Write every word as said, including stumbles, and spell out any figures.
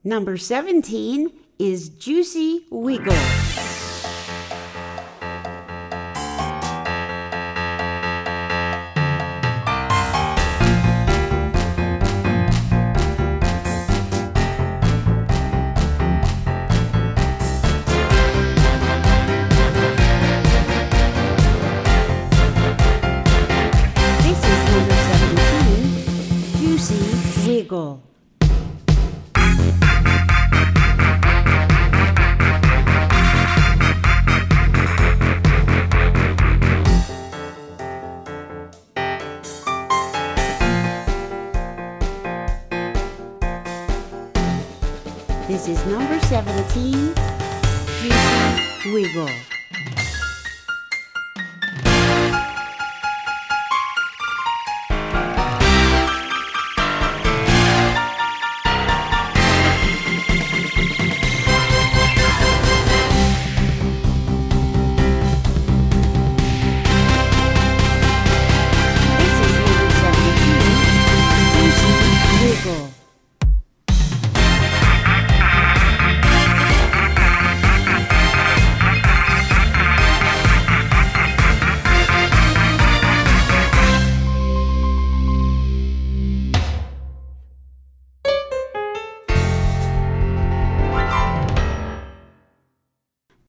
Number seventeen is Juicy Wiggle. This is number seventeen, Juicy Wiggle. This is number seventeen, Juicy Wiggle.